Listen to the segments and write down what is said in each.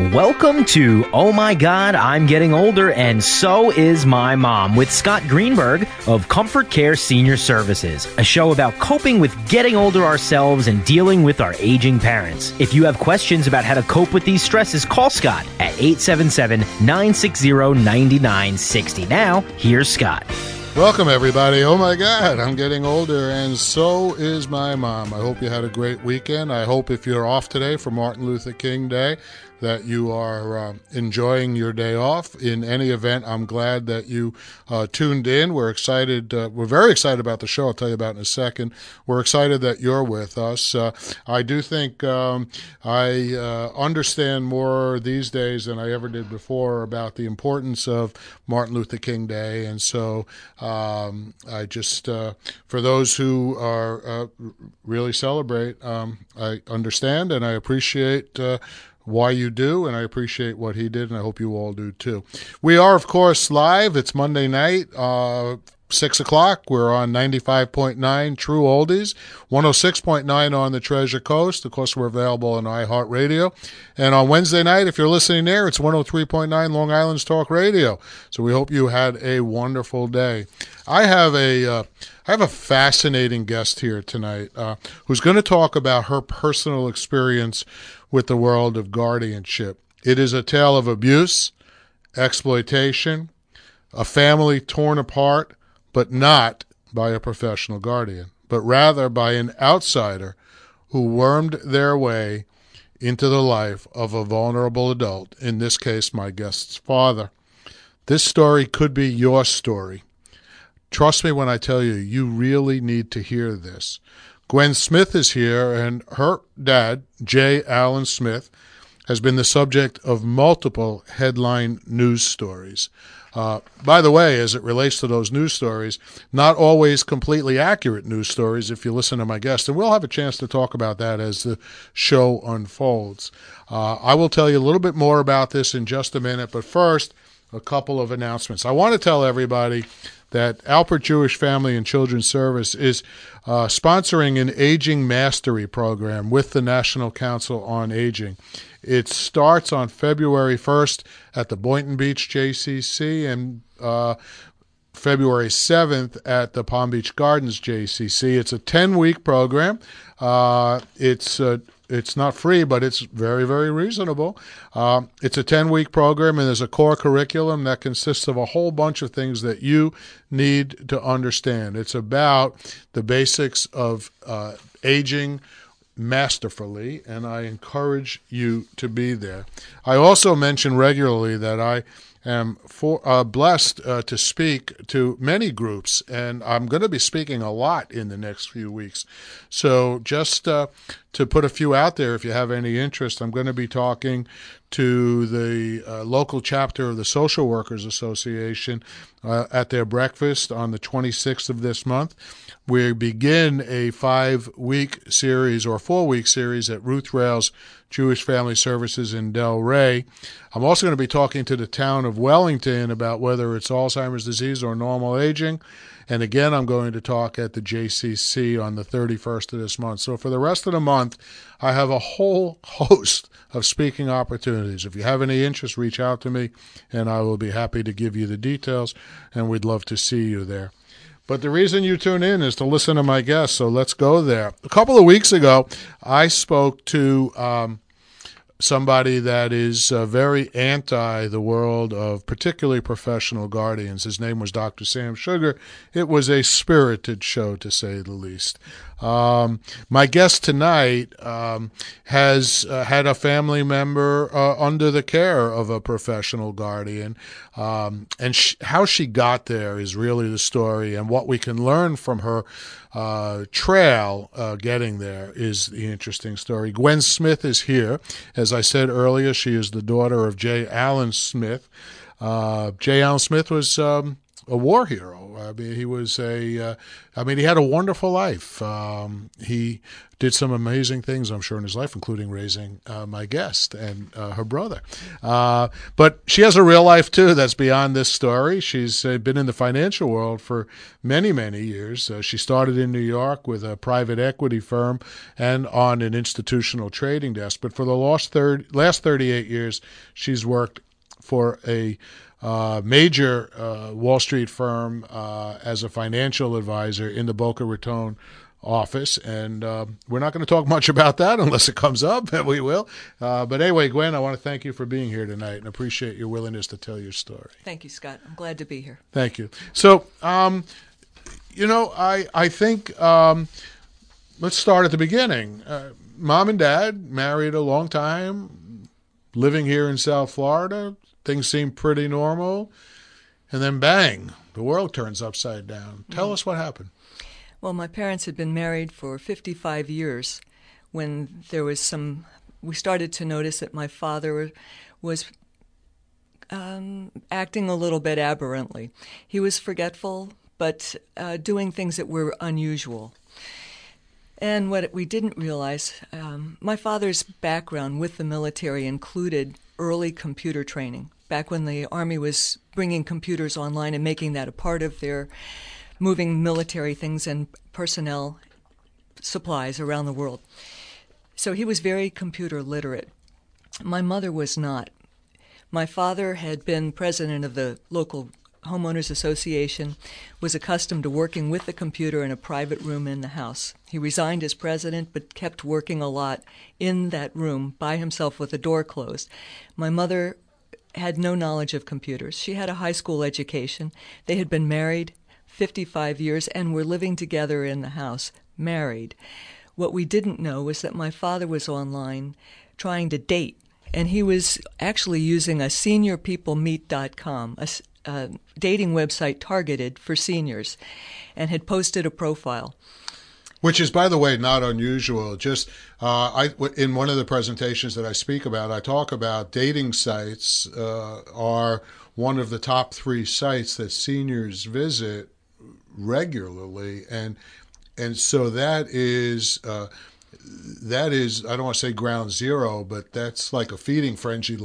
Welcome to Oh My God, I'm Getting Older and So Is My Mom with Scott Greenberg of Comfort Care Senior Services, a show about coping with getting older ourselves and dealing with our aging parents. If you have questions about how to cope with these stresses, call Scott at 877-960-9960. Now, here's Scott. Welcome, everybody. Oh, my God, I'm getting older, and so is my mom. I hope you had a great weekend. I hope if you're off today for Martin Luther King Day, that you are enjoying your day off. In any event, I'm glad that you tuned in. We're excited. We're very excited about the show. I'll tell you about in a second. We're excited that you're with us. I do think I understand more these days than I ever did before about the importance of Martin Luther King Day. And so I just, for those who are really celebrate, I understand and I appreciate why you do, and I appreciate what he did, and I hope you all do too. We are, of course, live. It's Monday night, 6 o'clock. We're on 95.9 True Oldies, 106.9 on the Treasure Coast. Of course, we're available on iHeartRadio. And on Wednesday night, if you're listening there, it's 103.9 Long Island's Talk Radio. So we hope you had a wonderful day. I have a fascinating guest here tonight who's going to talk about her personal experience with the world of guardianship. It is a tale of abuse, exploitation, a family torn apart, but not by a professional guardian, but rather by an outsider who wormed their way into the life of a vulnerable adult, in this case, my guest's father. This story could be your story. Trust me when I tell you, you really need to hear this. Gwen Smith is here, and her dad, J. Allen Smith, has been the subject of multiple headline news stories. By the way, as it relates to those news stories, not always completely accurate news stories if you listen to my guest, and we'll have a chance to talk about that as the show unfolds. I will tell you a little bit more about this in just a minute, but first, a couple of announcements. I want to tell everybody that Alpert Jewish Family and Children's Service is sponsoring an Aging Mastery program with the National Council on Aging. It starts on February 1st at the Boynton Beach JCC and February 7th at the Palm Beach Gardens JCC. It's a 10-week program. It's not free, but it's very, very reasonable. It's a 10-week program, and there's a core curriculum that consists of a whole bunch of things that you need to understand. It's about the basics of aging masterfully, and I encourage you to be there. I also mention regularly that I am blessed to speak to many groups, and I'm going to be speaking a lot in the next few weeks. So just to put a few out there, if you have any interest, I'm going to be talking to the local chapter of the Social Workers Association at their breakfast on the 26th of this month. We begin a 5-week series or 4-week series at Ruth Rails Jewish Family Services in Delray. I'm also going to be talking to the town of Wellington about whether it's Alzheimer's disease or normal aging. And again, I'm going to talk at the JCC on the 31st of this month. So for the rest of the month, I have a whole host of speaking opportunities. If you have any interest, reach out to me, and I will be happy to give you the details, and we'd love to see you there. But the reason you tune in is to listen to my guests, so let's go there. A couple of weeks ago, I spoke to somebody that is very anti the world of particularly professional guardians. His name was Dr. Sam Sugar. It was a spirited show, to say the least. My guest tonight has had a family member under the care of a professional guardian, and how she got there is really the story, and what we can learn from her trail getting there is the interesting story. Gwen Smith is here. As I said earlier, she is the daughter of J. Allen Smith. J. Allen Smith was a war hero. I mean, he was he had a wonderful life. He did some amazing things, I'm sure, in his life, including raising my guest and her brother. But she has a real life, too, that's beyond this story. She's been in the financial world for many, many years. She started in New York with a private equity firm and on an institutional trading desk. But for the last 38 years, she's worked for a major Wall Street firm as a financial advisor in the Boca Raton office, and we're not going to talk much about that unless it comes up, and we will. But anyway, Gwen, I want to thank you for being here tonight and appreciate your willingness to tell your story. Thank you, Scott. I'm glad to be here. Thank you. So, I think let's start at the beginning. Mom and Dad married a long time, living here in South Florida. Things seem pretty normal, and then bang, the world turns upside down. Tell us what happened. Well, my parents had been married for 55 years when we started to notice that my father was acting a little bit aberrantly. He was forgetful, but doing things that were unusual. And what we didn't realize, my father's background with the military included early computer training, back when the Army was bringing computers online and making that a part of their moving military things and personnel supplies around the world. So he was very computer literate. My mother was not. My father had been president of the local homeowners association, was accustomed to working with the computer in a private room in the house. He resigned as president but kept working a lot in that room by himself with the door closed. My mother had no knowledge of computers. She had a high school education. They had been married 55 years and were living together in the house, married. What we didn't know was that my father was online trying to date, and he was actually using a seniorpeoplemeet.com, a dating website targeted for seniors, and had posted a profile. Which is, by the way, not unusual. Just in one of the presentations that I speak about, I talk about dating sites are one of the top 3 sites that seniors visit regularly, and so that is I don't want to say ground zero, but that's like a feeding frenzy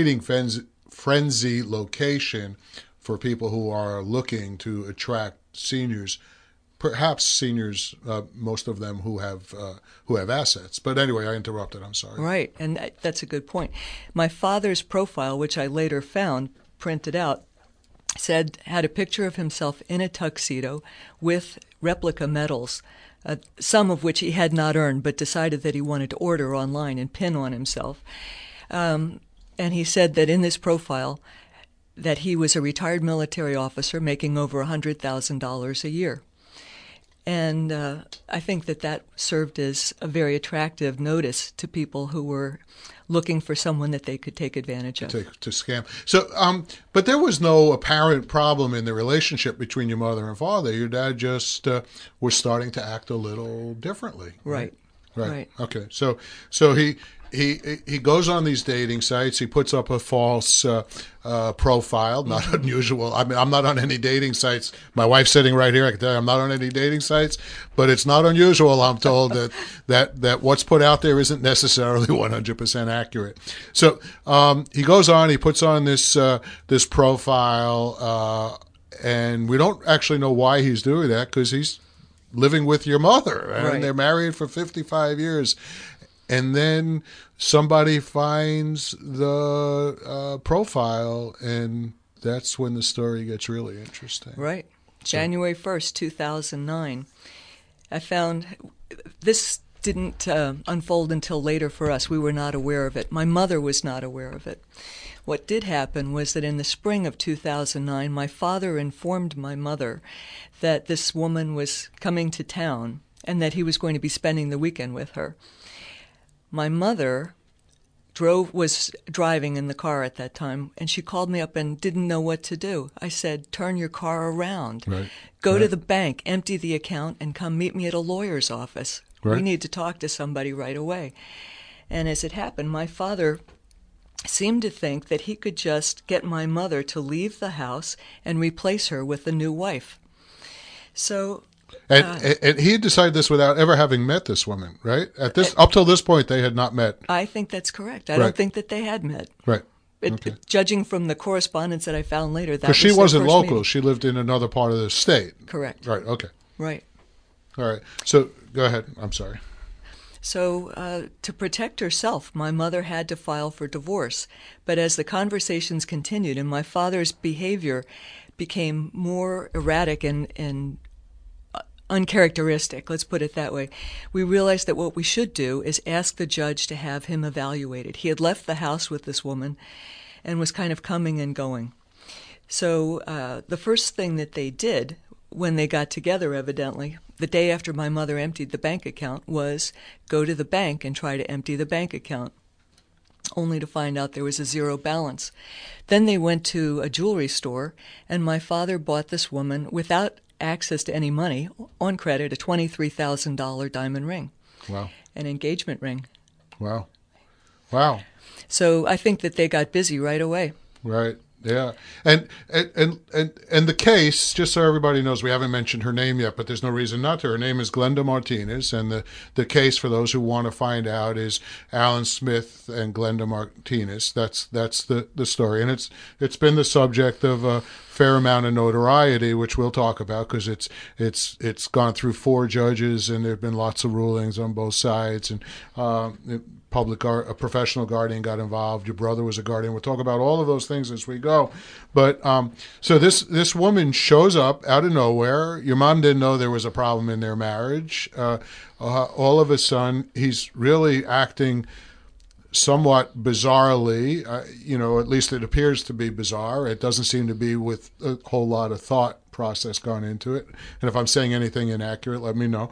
location for people who are looking to attract seniors, perhaps seniors, most of them who have assets. But anyway, I interrupted. I'm sorry. Right, and that's a good point. My father's profile, which I later found printed out, had a picture of himself in a tuxedo with replica medals, some of which he had not earned, but decided that he wanted to order online and pin on himself. And he said that in this profile that he was a retired military officer making over $100,000 a year. And I think that served as a very attractive notice to people who were looking for someone that they could take advantage of. To scam. So, but there was no apparent problem in the relationship between your mother and father. Your dad just was starting to act a little differently. Right. Okay. So he goes on these dating sites. He puts up a false profile. Not unusual. I mean, I'm not on any dating sites. My wife's sitting right here. I can tell you I'm not on any dating sites. But it's not unusual, I'm told, that what's put out there isn't necessarily 100% accurate. So he goes on. He puts on this profile, and we don't actually know why he's doing that, because he's living with your mother, and right. They're married for 55 years. And then somebody finds the profile, and that's when the story gets really interesting. Right. January 1st, 2009. I found this didn't unfold until later for us. We were not aware of it. My mother was not aware of it. What did happen was that in the spring of 2009, my father informed my mother that this woman was coming to town and that he was going to be spending the weekend with her. My mother was driving in the car at that time, and she called me up and didn't know what to do. I said, turn your car around. Right. Go to the bank, empty the account, and come meet me at a lawyer's office. Right. We need to talk to somebody right away. And as it happened, my father seemed to think that he could just get my mother to leave the house and replace her with a new wife. So... And he decided this without ever having met this woman, right? Up till this point, they had not met. I think that's correct. I Right. don't think that they had met. Right. Okay. Judging from the correspondence that I found later, that Because she was wasn't their first local. meeting. She lived in another part of the state. Correct. Right. Okay. Right. All right. So go ahead. I'm sorry. So to protect herself, my mother had to file for divorce. But as the conversations continued and my father's behavior became more erratic and uncharacteristic, let's put it that way, we realized that what we should do is ask the judge to have him evaluated. He had left the house with this woman and was kind of coming and going. So the first thing that they did when they got together, evidently, the day after my mother emptied the bank account, was go to the bank and try to empty the bank account, only to find out there was a zero balance. Then they went to a jewelry store, and my father bought this woman, without access to any money, on credit, a $23,000 diamond ring. Wow. An engagement ring. Wow. Wow. So I think that they got busy right away. Right. Yeah. And the case, just so everybody knows, we haven't mentioned her name yet, but there's no reason not to. Her name is Glenda Martinez, and the case, for those who want to find out, is Alan Smith and Glenda Martinez. That's the story, and it's been the subject of a fair amount of notoriety, which we'll talk about, because it's gone through 4 judges, and there've been lots of rulings on both sides, and a professional guardian got involved. Your brother was a guardian. We'll talk about all of those things as we go. But so this woman shows up out of nowhere. Your mom didn't know there was a problem in their marriage. All of a sudden, he's really acting somewhat bizarrely. At least it appears to be bizarre. It doesn't seem to be with a whole lot of thought process gone into it. And if I'm saying anything inaccurate, let me know.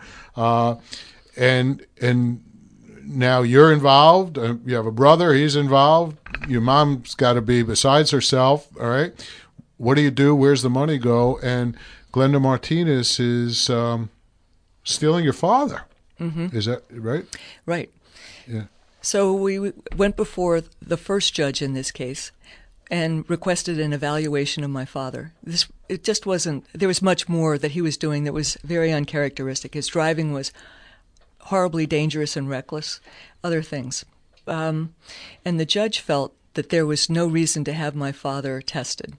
And now you're involved. You have a brother. He's involved. Your mom's got to be besides herself. All right. What do you do? Where's the money go? And Glenda Martinez is stealing your father. Mm-hmm. Is that right? Right. Yeah. So we went before the first judge in this case and requested an evaluation of my father. It just wasn't. There was much more that he was doing that was very uncharacteristic. His driving was horribly dangerous and reckless, other things. And the judge felt that there was no reason to have my father tested.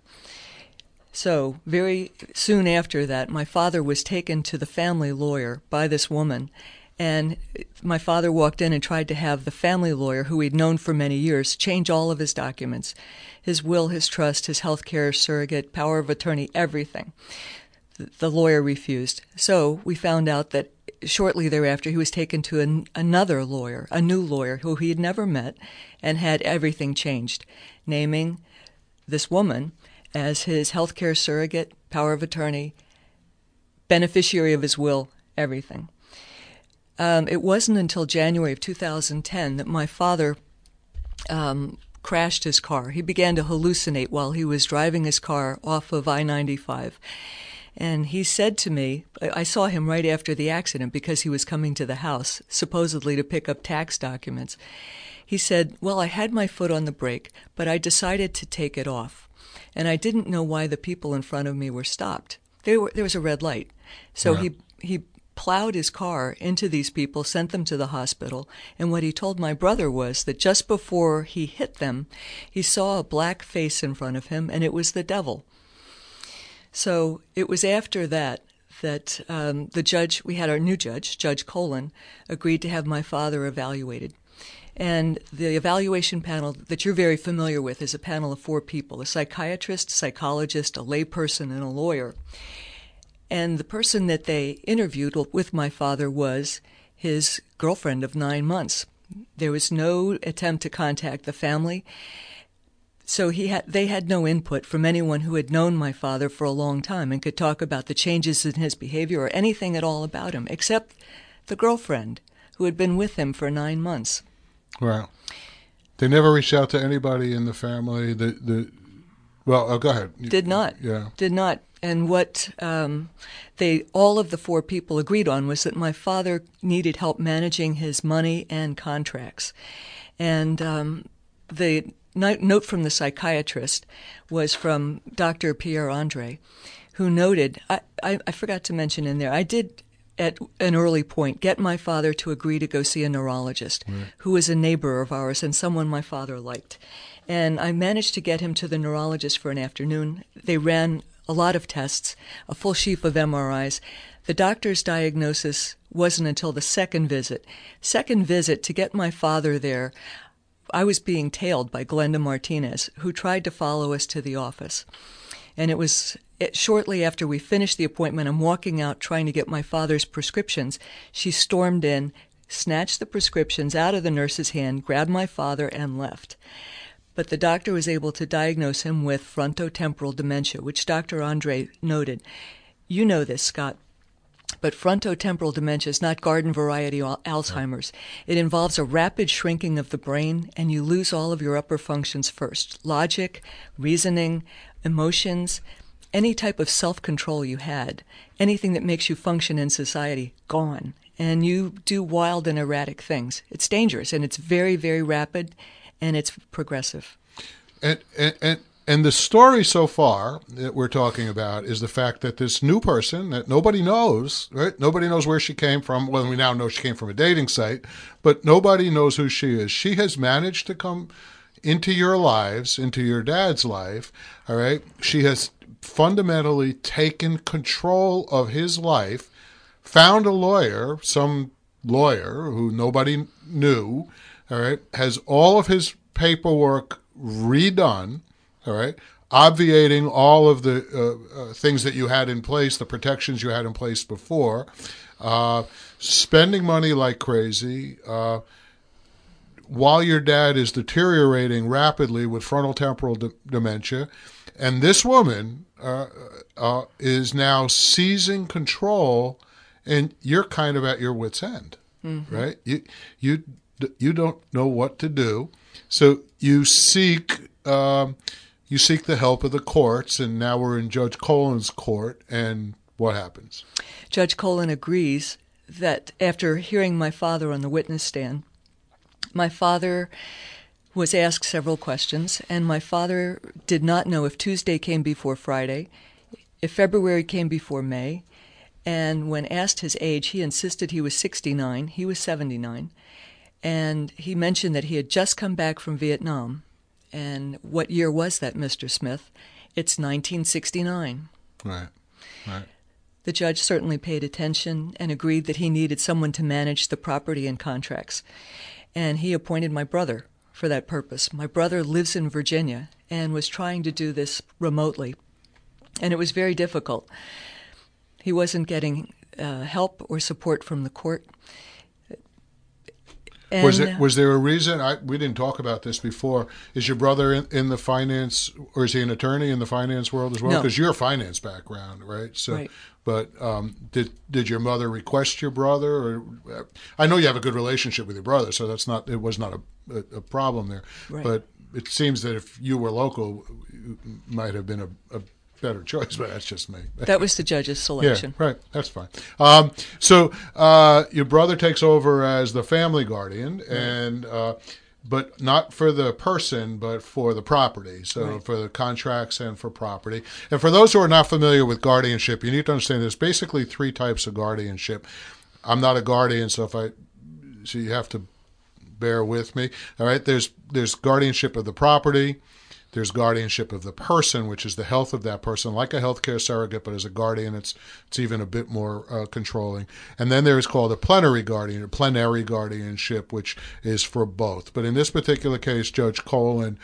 So very soon after that, my father was taken to the family lawyer by this woman, and my father walked in and tried to have the family lawyer, who he'd known for many years, change all of his documents, his will, his trust, his health care surrogate, power of attorney, everything. The lawyer refused. So we found out that shortly thereafter, he was taken to another lawyer, a new lawyer who he had never met, and had everything changed, naming this woman as his healthcare surrogate, power of attorney, beneficiary of his will, everything. It wasn't until January of 2010 that my father crashed his car. He began to hallucinate while he was driving his car off of I-95. And he said to me, I saw him right after the accident because he was coming to the house, supposedly to pick up tax documents. He said, well, I had my foot on the brake, but I decided to take it off. And I didn't know why the people in front of me were stopped. There was a red light. So Yeah. he plowed his car into these people, sent them to the hospital, and what he told my brother was that just before he hit them, he saw a black face in front of him, and it was the devil. So it was after that the judge, we had our new judge, Judge Colin, agreed to have my father evaluated. And the evaluation panel that you're very familiar with is a panel of 4 people, a psychiatrist, psychologist, a layperson, and a lawyer. And the person that they interviewed with my father was his girlfriend of 9 months. There was no attempt to contact the family. So they had no input from anyone who had known my father for a long time and could talk about the changes in his behavior or anything at all about him, except the girlfriend who had been with him for 9 months. Wow. They never reached out to anybody in the family. Go ahead. Did not. Yeah. Did not. And what all of the 4 people agreed on was that my father needed help managing his money and contracts. And the note from the psychiatrist was from Dr. Pierre Andre, who noted, I forgot to mention in there, I did at an early point get my father to agree to go see a neurologist who was a neighbor of ours and someone my father liked. And I managed to get him to the neurologist for an afternoon. They ran a lot of tests, a full sheaf of MRIs. The doctor's diagnosis wasn't until the second visit. Second visit, to get my father there, I was being tailed by Glenda Martinez, who tried to follow us to the office. And it was shortly after we finished the appointment, I'm walking out trying to get my father's prescriptions. She stormed in, snatched the prescriptions out of the nurse's hand, grabbed my father, and left. But the doctor was able to diagnose him with frontotemporal dementia, which Dr. Andre noted. You know this, Scott, but frontotemporal dementia is not garden variety Alzheimer's. It involves a rapid shrinking of the brain, and you lose all of your upper functions first. Logic, reasoning, emotions, any type of self-control you had, anything that makes you function in society, gone. And you do wild and erratic things. It's dangerous, and it's very, very rapid, and it's progressive. And the story so far that we're talking about is the fact that this new person that nobody knows, right? Nobody knows where she came from. Well, we now know she came from a dating site, but nobody knows who she is. She has managed to come into your lives, into your dad's life, all right? She has fundamentally taken control of his life, found a lawyer, some lawyer who nobody knew, all right, has all of his paperwork redone, all right, obviating all of the things that you had in place, the protections you had in place before, spending money like crazy, while your dad is deteriorating rapidly with frontotemporal dementia. And this woman is now seizing control, and you're kind of at your wit's end, right? You don't know what to do, so you seek the help of the courts, and now we're in Judge Colin's court, and what happens? Judge Colin agrees that after hearing my father on the witness stand, my father was asked several questions, and my father did not know if Tuesday came before Friday, if February came before May, and when asked his age, he insisted he was 69. He was 79, and he mentioned that he had just come back from Vietnam. And what year was that, Mr. Smith? It's 1969. Right. The judge certainly paid attention and agreed that he needed someone to manage the property and contracts. And he appointed my brother for that purpose. My brother lives in Virginia and was trying to do this remotely, and it was very difficult. He wasn't getting help or support from the court. And, was there a reason? We didn't talk about this before. Is your brother in the finance, or is he an attorney in the finance world as well? No. Because you're a finance background, right? So, right. But did your mother request your brother? Or I know you have a good relationship with your brother, so it was not a problem there. Right. But it seems that if you were local, it might have been a better choice, but that's just me. That was the judge's selection. Yeah, right. That's fine. So your brother takes over as the family guardian, and but not for the person, but for the property. So right. For the contracts and for property. And for those who are not familiar with guardianship, you need to understand there's basically three types of guardianship. I'm not a guardian, so you have to bear with me. All right. There's guardianship of the property. There's guardianship of the person, which is the health of that person, like a healthcare surrogate, but as a guardian, it's even a bit more controlling. And then there is called a plenary guardianship, which is for both. But in this particular case, Judge Colin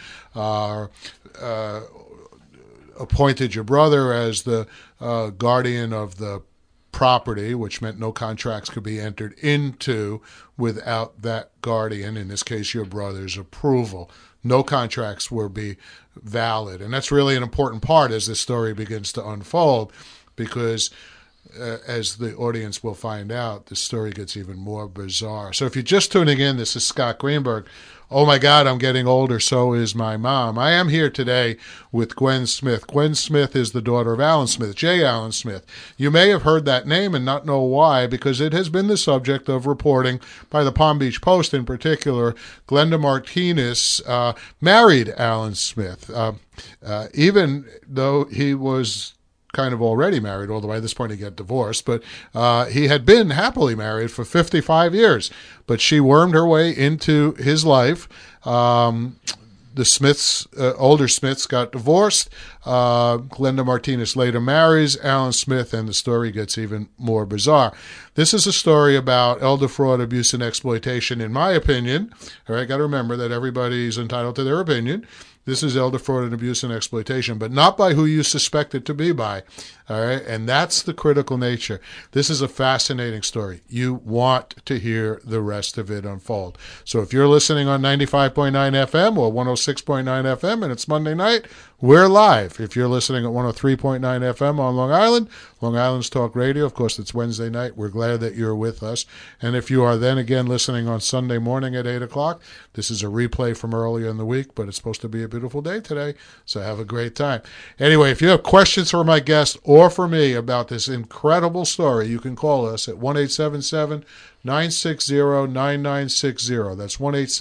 appointed your brother as the guardian of the property, which meant no contracts could be entered into without that guardian, in this case your brother's approval. No contracts will be valid. And that's really an important part as this story begins to unfold, because as the audience will find out, the story gets even more bizarre. So if you're just tuning in, this is Scott Greenberg. Oh my God, I'm getting older, so is my mom. I am here today with Gwen Smith. Gwen Smith is the daughter of Alan Smith, J. Alan Smith. You may have heard that name and not know why, because it has been the subject of reporting by the Palm Beach Post in particular. Glenda Martinez married Alan Smith, even though he was kind of already married, although at this point he got divorced, but he had been happily married for 55 years. But she wormed her way into his life. The Smiths, older Smiths, got divorced. Glenda Martinez later marries Alan Smith, and the story gets even more bizarre. This is a story about elder fraud, abuse, and exploitation, in my opinion. All right, got to remember that everybody's entitled to their opinion. This is elder fraud and abuse and exploitation, but not by who you suspect it to be by. All right. And that's the critical nature. This is a fascinating story. You want to hear the rest of it unfold. So if you're listening on 95.9 FM or 106.9 FM and it's Monday night, we're live. If you're listening at 103.9 FM on Long Island, Long Island's Talk Radio, of course, it's Wednesday night. We're glad that you're with us. And if you are then again listening on Sunday morning at 8 o'clock, this is a replay from earlier in the week, but it's supposed to be a beautiful day today, so have a great time. Anyway, if you have questions for my guest or for me about this incredible story, you can call us at 1-877-960-9960. That's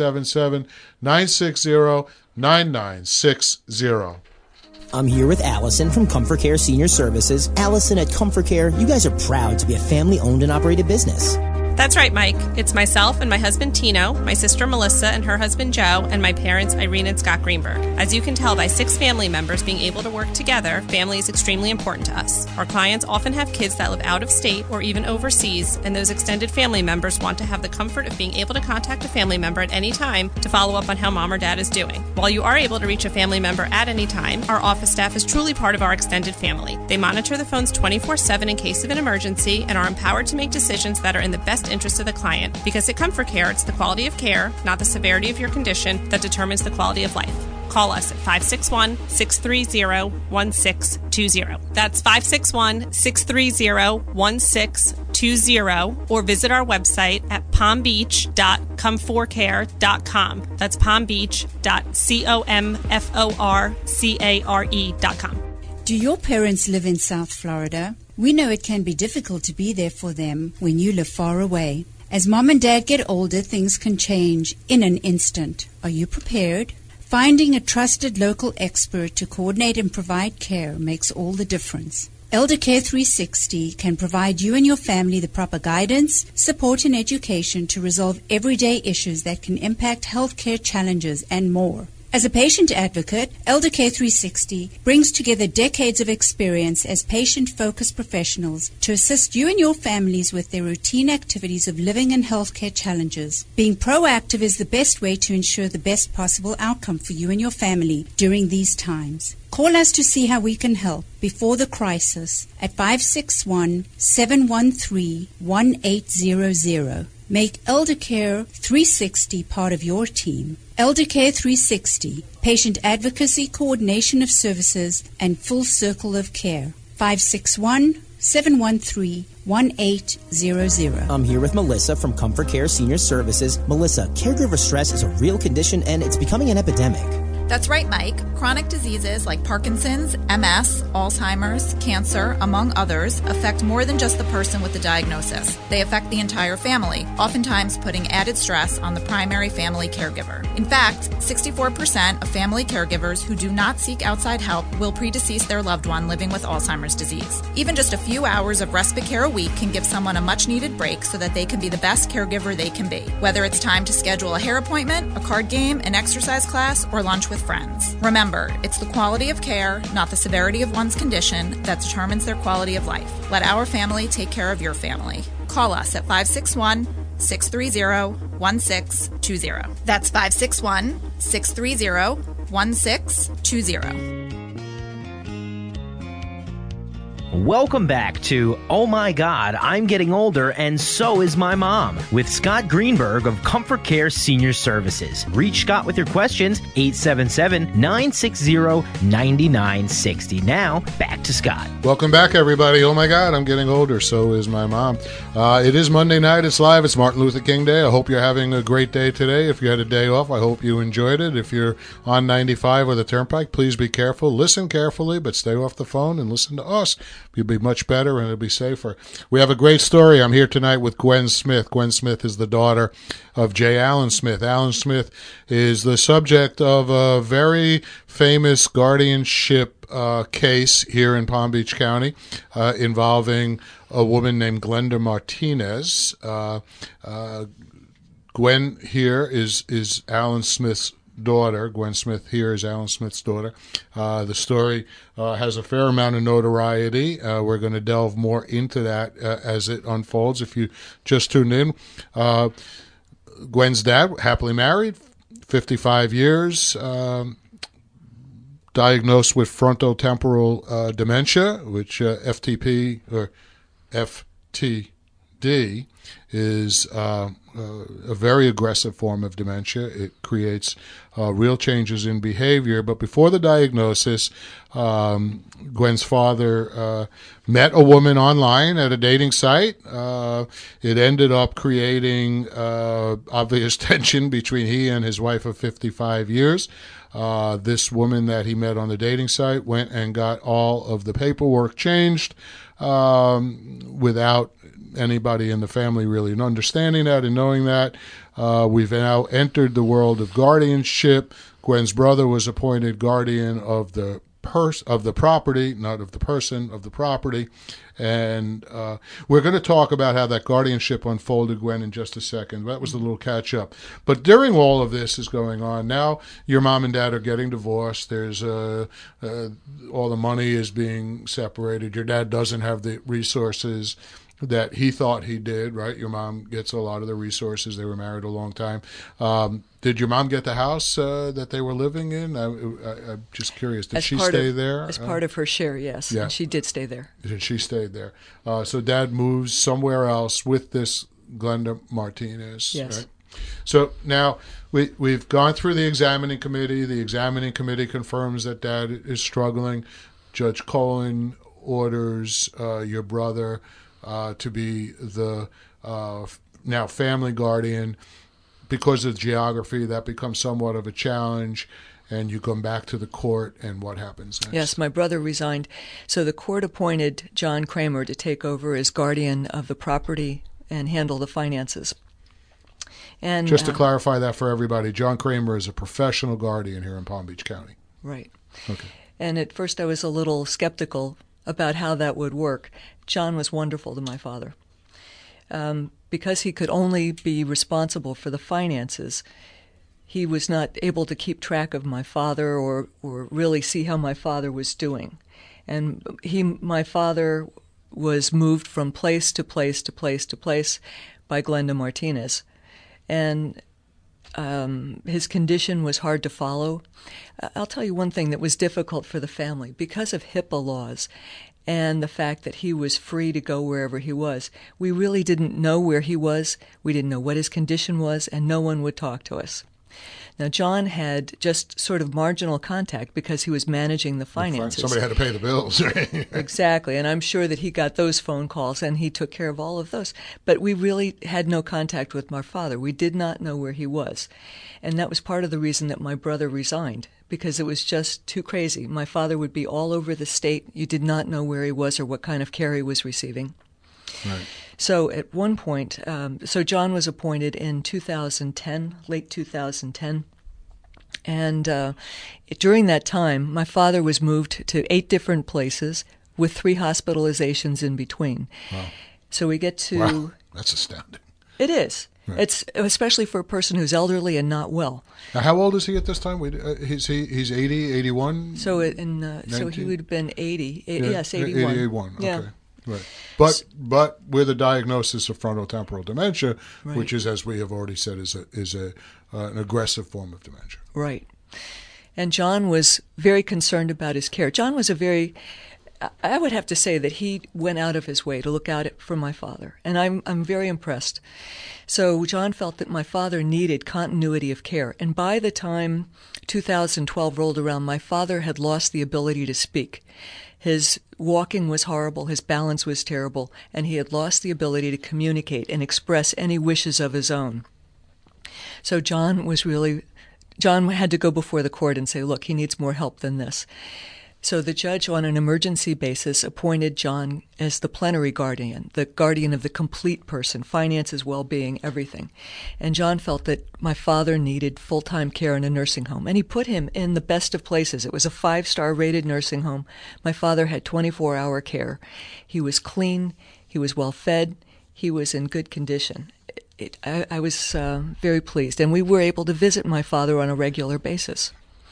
1-877-960-9960. I'm here with Allison from Comfort Care Senior Services. Allison, at Comfort Care, you guys are proud to be a family-owned and operated business. That's right, Mike. It's myself and my husband Tino, my sister Melissa and her husband Joe, and my parents Irene and Scott Greenberg. As you can tell by 6 family members being able to work together, family is extremely important to us. Our clients often have kids that live out of state or even overseas, and those extended family members want to have the comfort of being able to contact a family member at any time to follow up on how mom or dad is doing. While you are able to reach a family member at any time, our office staff is truly part of our extended family. They monitor the phones 24/7 in case of an emergency and are empowered to make decisions that are in the best interest of the client, because at Comfort Care, it's the quality of care, not the severity of your condition, that determines the quality of life. Call us at 561-630-1620. That's 561-630-1620, or visit our website at palmbeach.comforcare.com. That's palmbeach.comforcare.com. Do your parents live in South Florida? We know it can be difficult to be there for them when you live far away. As mom and dad get older, things can change in an instant. Are you prepared? Finding a trusted local expert to coordinate and provide care makes all the difference. Elder Care 360 can provide you and your family the proper guidance, support, and education to resolve everyday issues that can impact healthcare challenges and more. As a patient advocate, Elder Care 360 brings together decades of experience as patient-focused professionals to assist you and your families with their routine activities of living and healthcare challenges. Being proactive is the best way to ensure the best possible outcome for you and your family during these times. Call us to see how we can help before the crisis at 561-713-1800. Make Elder Care 360 part of your team. Elder Care 360, patient advocacy, coordination of services, and full circle of care. 561-713-1800. I'm here with Melissa from Comfort Care Senior Services. Melissa, caregiver stress is a real condition and it's becoming an epidemic. That's right, Mike. Chronic diseases like Parkinson's, MS, Alzheimer's, cancer, among others, affect more than just the person with the diagnosis. They affect the entire family, oftentimes putting added stress on the primary family caregiver. In fact, 64% of family caregivers who do not seek outside help will predecease their loved one living with Alzheimer's disease. Even just a few hours of respite care a week can give someone a much-needed break so that they can be the best caregiver they can be. Whether it's time to schedule a hair appointment, a card game, an exercise class, or lunch with friends. Remember, it's the quality of care, not the severity of one's condition, that determines their quality of life. Let our family take care of your family. Call us at 561-630-1620. That's 561-630-1620. Welcome back to Oh My God, I'm Getting Older and So Is My Mom with Scott Greenberg of Comfort Care Senior Services. Reach Scott with your questions, 877-960-9960. Now, back to Scott. Welcome back, everybody. Oh my God, I'm getting older. So is my mom. It is Monday night. It's live. It's Martin Luther King Day. I hope you're having a great day today. If you had a day off, I hope you enjoyed it. If you're on 95 or the Turnpike, please be careful. Listen carefully, but stay off the phone and listen to us. You'll be much better and it'll be safer. We have a great story. I'm here tonight with Gwen Smith. Gwen Smith is the daughter of J. Allen Smith. Allen Smith is the subject of a very famous guardianship case here in Palm Beach County involving a woman named Glenda Martinez. Gwen here is Allen Smith's daughter. Gwen Smith here is Allen Smith's daughter. The story has a fair amount of notoriety. We're going to delve more into that as it unfolds. If you just tuned in, Gwen's dad, happily married, 55 years, diagnosed with frontotemporal dementia, which FTP or FTD is a very aggressive form of dementia. It creates real changes in behavior. But before the diagnosis, Gwen's father met a woman online at a dating site. It ended up creating obvious tension between he and his wife of 55 years. This woman that he met on the dating site went and got all of the paperwork changed without anybody in the family really understanding that and knowing that. We've now entered the world of guardianship. Gwen's brother was appointed guardian of the property, not of the person, of the property. And we're going to talk about how that guardianship unfolded, Gwen, in just a second. That was a little catch up. But during all of this is going on, now your mom and dad are getting divorced. There's all the money is being separated. Your dad doesn't have the resources that he thought he did, right? Your mom gets a lot of the resources. They were married a long time. Did your mom get the house that they were living in? I'm just curious. Did she stay there? As part of her share, yes. Yeah. And she did stay there. She stayed there. So Dad moves somewhere else with this Glenda Martinez. Yes. Right? So now we've gone through the examining committee. The examining committee confirms that Dad is struggling. Judge Cohen orders your brother to be the now family guardian. Because of geography, that becomes somewhat of a challenge, and you come back to the court, and what happens next? Yes, my brother resigned. So the court appointed John Kramer to take over as guardian of the property and handle the finances. And just to clarify that for everybody, John Kramer is a professional guardian here in Palm Beach County. Right. Okay. And at first I was a little skeptical about how that would work. John was wonderful to my father. Because he could only be responsible for the finances, he was not able to keep track of my father or really see how my father was doing. And my father was moved from place to place to place to place by Glenda Martinez. And his condition was hard to follow. I'll tell you one thing that was difficult for the family. Because of HIPAA laws and the fact that he was free to go wherever he was, we really didn't know where he was. We didn't know what his condition was, and no one would talk to us. Now, John had just sort of marginal contact because he was managing the finances. Somebody had to pay the bills. Exactly, and I'm sure that he got those phone calls and he took care of all of those. But we really had no contact with my father. We did not know where he was. And that was part of the reason that my brother resigned, because it was just too crazy. My father would be all over the state. You did not know where he was or what kind of care he was receiving. Right. So at one point, so John was appointed in 2010, late 2010. And during that time, my father was moved to 8 different places with 3 hospitalizations in between. Wow. So we get to... Wow, that's astounding. It is. Right. It's especially for a person who's elderly and not well. Now, how old is he at this time? He's 80, 81? So so he would have been 80. Yes, 81. 81, okay. Yeah. Right. But with a diagnosis of frontotemporal dementia, Right. which is, as we have already said, is an aggressive form of dementia. Right. And John was very concerned about his care. John was a very I would have to say that he went out of his way to look out for my father, and I'm very impressed. So John felt that my father needed continuity of care, and by the time 2012 rolled around, my father had lost the ability to speak. His walking was horrible, his balance was terrible, and he had lost the ability to communicate and express any wishes of his own. So John had to go before the court and say, look, he needs more help than this. So the judge, on an emergency basis, appointed John as the plenary guardian, the guardian of the complete person, finances, well-being, everything. And John felt that my father needed full-time care in a nursing home, and he put him in the best of places. It was a 5-star rated nursing home. My father had 24-hour care. He was clean, he was well-fed, he was in good condition. I was very pleased, and we were able to visit my father on a regular basis.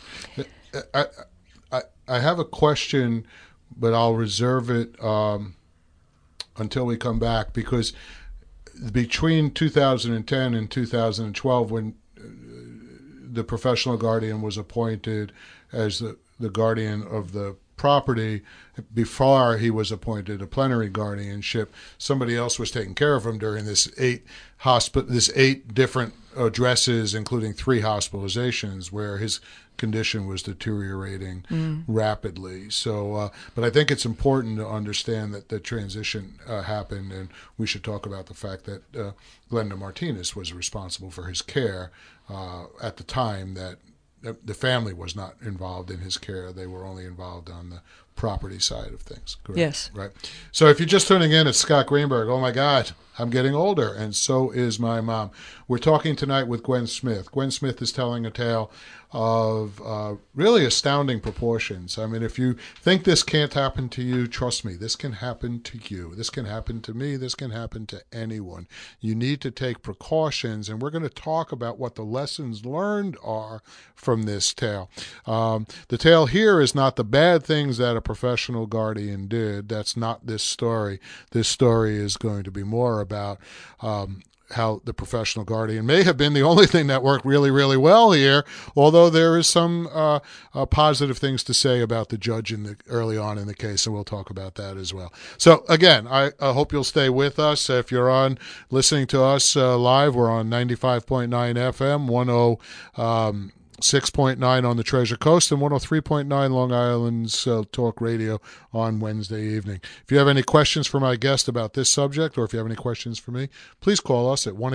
I have a question, but I'll reserve it until we come back, because between 2010 and 2012, when the professional guardian was appointed as the guardian of the property, before he was appointed a plenary guardianship, somebody else was taking care of him during this 8 different addresses, including 3 hospitalizations, where his condition was deteriorating rapidly. So, but I think it's important to understand that the transition happened, and we should talk about the fact that Glenda Martinez was responsible for his care at the time that the family was not involved in his care. They were only involved on the property side of things. Correct? Yes. Right. So if you're just tuning in, it's Scott Greenberg. Oh, my God, I'm getting older, and so is my mom. We're talking tonight with Gwen Smith. Gwen Smith is telling a tale of really astounding proportions. I mean, if you think this can't happen to you, trust me, this can happen to you. This can happen to me. This can happen to anyone. You need to take precautions, and we're going to talk about what the lessons learned are from this tale. The tale here is not the bad things that a professional guardian did. That's not this story. This story is going to be more about how the professional guardian may have been the only thing that worked really, really well here, although there is some positive things to say about the judge early on in the case, and we'll talk about that as well. So, again, I hope you'll stay with us. If you're listening to us live, we're on 95.9 FM, 106.9 on the Treasure Coast, and 103.9 Long Island's Talk Radio on Wednesday evening. If you have any questions for my guest about this subject, or if you have any questions for me, please call us at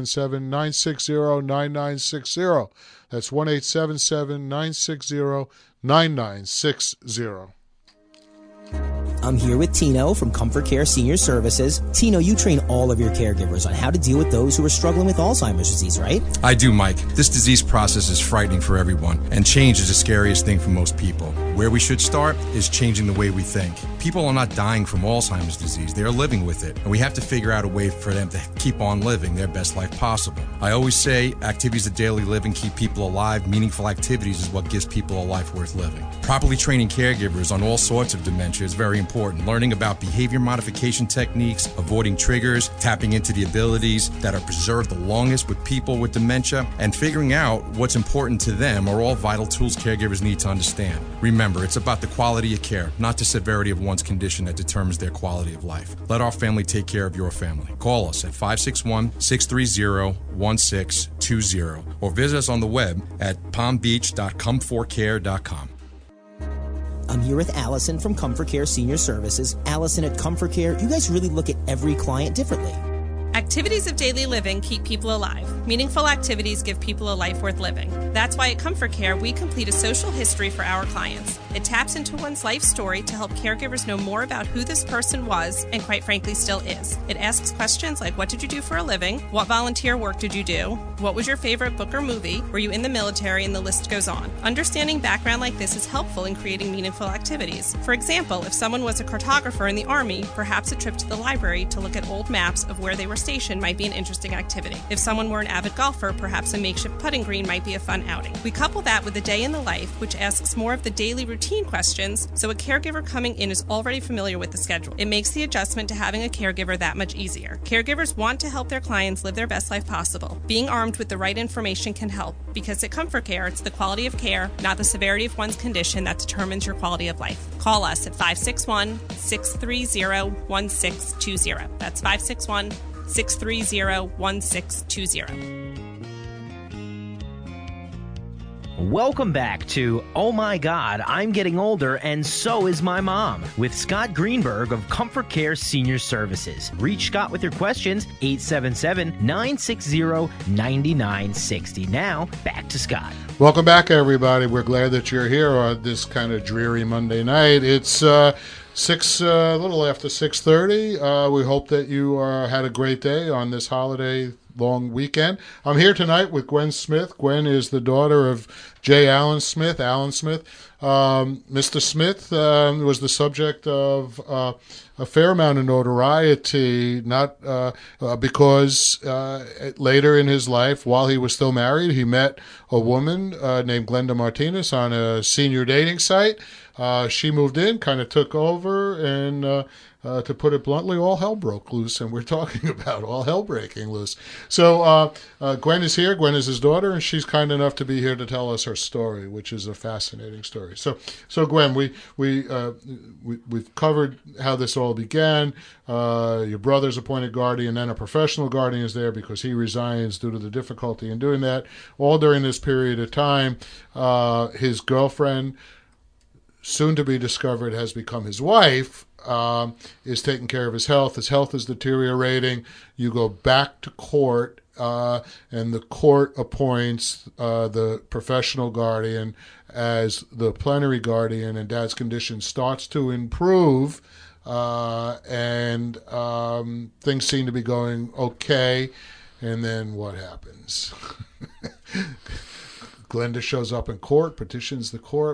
1-877-960-9960. That's 1-877-960-9960. I'm here with Tino from Comfort Care Senior Services. Tino, you train all of your caregivers on how to deal with those who are struggling with Alzheimer's disease, right? I do, Mike. This disease process is frightening for everyone, and change is the scariest thing for most people. Where we should start is changing the way we think. People are not dying from Alzheimer's disease. They are living with it, and we have to figure out a way for them to keep on living their best life possible. I always say activities of daily living keep people alive. Meaningful activities is what gives people a life worth living. Properly training caregivers on all sorts of dementia is very important. Learning about behavior modification techniques, avoiding triggers, tapping into the abilities that are preserved the longest with people with dementia, and figuring out what's important to them are all vital tools caregivers need to understand. Remember, it's about the quality of care, not the severity of one's condition that determines their quality of life. Let our family take care of your family. Call us at 561-630-1620 or visit us on the web at palmbeach.comfortcare.com. I'm here with Allison from Comfort Care Senior Services. Allison, at Comfort Care, you guys really look at every client differently. Activities of daily living keep people alive. Meaningful activities give people a life worth living. That's why at Comfort Care, we complete a social history for our clients. It taps into one's life story to help caregivers know more about who this person was and, quite frankly, still is. It asks questions like, what did you do for a living? What volunteer work did you do? What was your favorite book or movie? Were you in the military? And the list goes on. Understanding background like this is helpful in creating meaningful activities. For example, if someone was a cartographer in the Army, perhaps a trip to the library to look at old maps of where they were station might be an interesting activity. If someone were an avid golfer, perhaps a makeshift putting green might be a fun outing. We couple that with a day in the life, which asks more of the daily routine questions, so a caregiver coming in is already familiar with the schedule. It makes the adjustment to having a caregiver that much easier. Caregivers want to help their clients live their best life possible. Being armed with the right information can help, because at Comfort Care, it's the quality of care, not the severity of one's condition, that determines your quality of life. Call us at 561-630-1620. That's 561-630-1620. Welcome back to Oh My God, I'm Getting Older and So Is My Mom with Scott Greenberg of Comfort Care Senior Services. Reach Scott with your questions, 877-960-9960. Now, back to Scott. Welcome back, everybody. We're glad that you're here on this kind of dreary Monday night. It's a little after 6:30. We hope that you had a great day on this holiday long weekend. I'm here tonight with Gwen Smith. Gwen is the daughter of J. Allen Smith. Mr. Smith was the subject of a fair amount of notoriety, not because later in his life, while he was still married, he met a woman named Glenda Martinez on a senior dating site. She moved in, kind of took over, and to put it bluntly, all hell broke loose, and we're talking about all hell breaking loose. So Gwen is here. Gwen is his daughter, and she's kind enough to be here to tell us her story, which is a fascinating story. So Gwen, we've covered how this all began. Your brother's appointed guardian, then a professional guardian is there because he resigns due to the difficulty in doing that. All during this period of time, his girlfriend, soon to be discovered has become his wife, is taking care of his health. His health is deteriorating. You go back to court, and the court appoints the professional guardian as the plenary guardian, and Dad's condition starts to improve, and things seem to be going okay. And then what happens? Glenda shows up in court, petitions the court.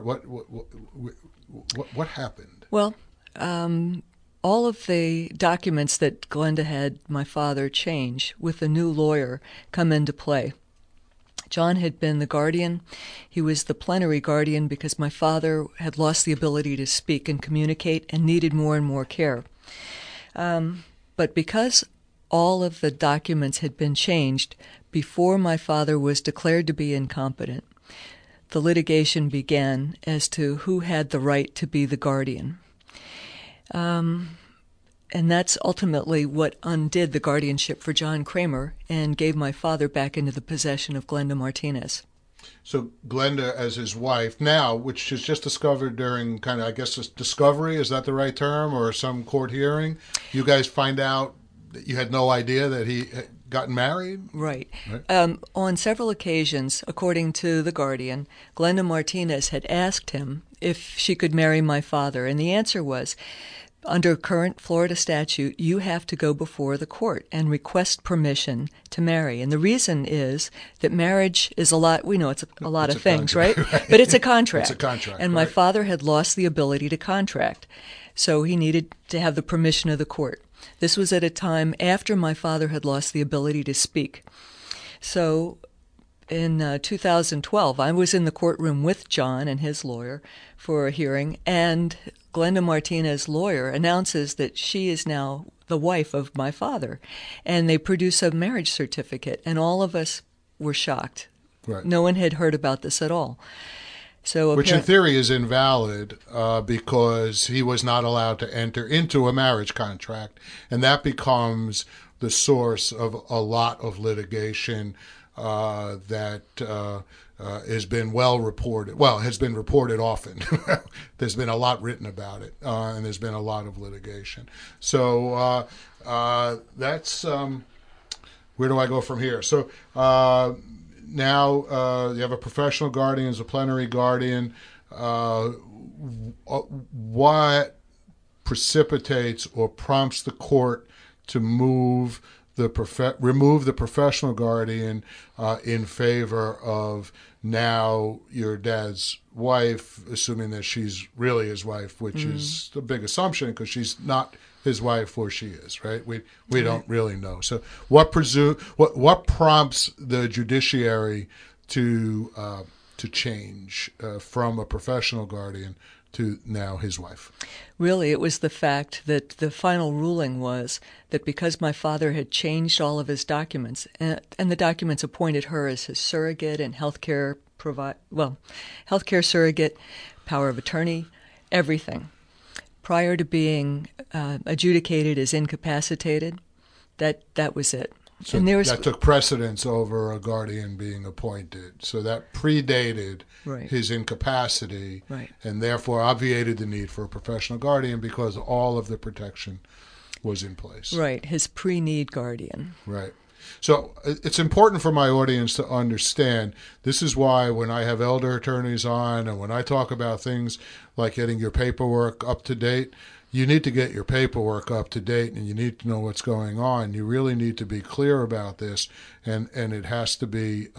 What happened? Well, all of the documents that Glenda had my father change with a new lawyer come into play. John had been the guardian. He was the plenary guardian because my father had lost the ability to speak and communicate and needed more and more care. But because all of the documents had been changed before my father was declared to be incompetent, the litigation began as to who had the right to be the guardian. And that's ultimately what undid the guardianship for John Kramer and gave my father back into the possession of Glenda Martinez. So Glenda as his wife now, which is just discovered during kind of, I guess, discovery, is that the right term, or some court hearing? You guys find out that you had no idea that he had gotten married? Right. On several occasions, according to the guardian, Glenda Martinez had asked him if she could marry my father, and the answer was, under current Florida statute, you have to go before the court and request permission to marry. And the reason is that marriage is a lot, we know it's a lot of things, right? But it's a contract. It's a contract. And my father had lost the ability to contract, so he needed to have the permission of the court. This was at a time after my father had lost the ability to speak. So in 2012, I was in the courtroom with John and his lawyer for a hearing, and Glenda Martinez's lawyer announces that she is now the wife of my father. And they produce a marriage certificate, and all of us were shocked. Right. No one had heard about this at all. So which in theory is invalid because he was not allowed to enter into a marriage contract, and that becomes the source of a lot of litigation that has been well reported. Well, has been reported often. There's been a lot written about it, and there's been a lot of litigation. So that's where do I go from here? So now you have a professional guardian as a plenary guardian. What precipitates or prompts the court to remove the professional guardian in favor of now your dad's wife, assuming that she's really his wife, which is a big assumption because she's not his wife or she is, right? We don't really know. So what prompts the judiciary to change from a professional guardian to now his wife? Really, it was the fact that the final ruling was that because my father had changed all of his documents, and the documents appointed her as his surrogate and healthcare surrogate, power of attorney, everything. Prior to being adjudicated as incapacitated, that was it. So and that took precedence over a guardian being appointed. So that predated his incapacity, and therefore obviated the need for a professional guardian because all of the protection was in place. Right, his pre-need guardian. Right. So it's important for my audience to understand, this is why when I have elder attorneys on and when I talk about things like getting your paperwork up to date, you need to get your paperwork up to date and you need to know what's going on. You really need to be clear about this, and it has to be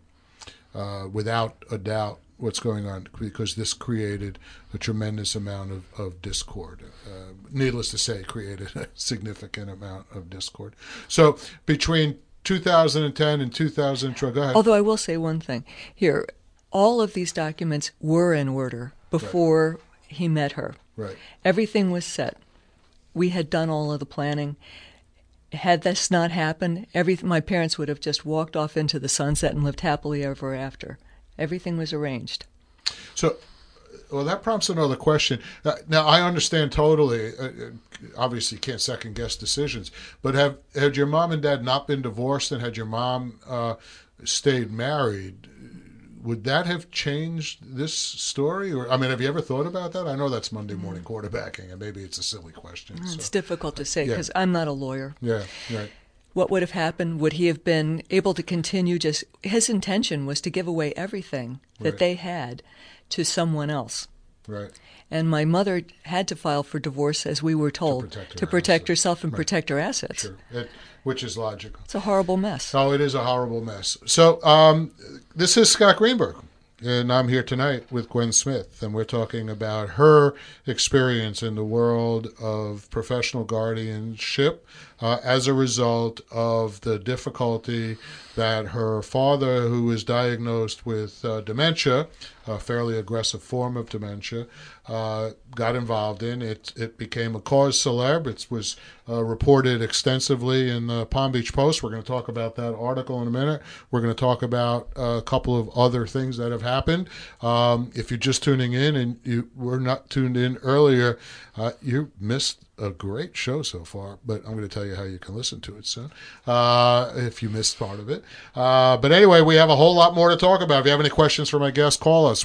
without a doubt what's going on, because this created a tremendous amount of discord. Needless to say, created a significant amount of discord. So between 2010 and 2012, go ahead. Although I will say one thing. Here, all of these documents were in order before he met her. Right. Everything was set. We had done all of the planning. Had this not happened, my parents would have just walked off into the sunset and lived happily ever after. Everything was arranged. So, well, that prompts another question. Now, I understand totally. Obviously, you can't second-guess decisions. But had your mom and dad not been divorced and had your mom stayed married, would that have changed this story? Or, I mean, have you ever thought about that? I know that's Monday morning quarterbacking, and maybe it's a silly question. It's difficult to say because I'm not a lawyer. Yeah, right. What would have happened? Would he have been able to continue his intention was to give away everything that they had to someone else. Right. And my mother had to file for divorce, as we were told, to protect herself and protect her assets. Sure. Which is logical. It's a horrible mess. Oh, it is a horrible mess. So this is Scott Greenberg, and I'm here tonight with Gwen Smith, and we're talking about her experience in the world of professional guardianship as a result of the difficulty that her father, who was diagnosed with dementia, a fairly aggressive form of dementia, got involved in. It became a cause célèbre. It was reported extensively in the Palm Beach Post. We're going to talk about that article in a minute. We're going to talk about a couple of other things that have happened. If you're just tuning in and you were not tuned in earlier, you missed a great show so far, but I'm going to tell you how you can listen to it soon if you missed part of it. But anyway, we have a whole lot more to talk about. If you have any questions for my guest, call us,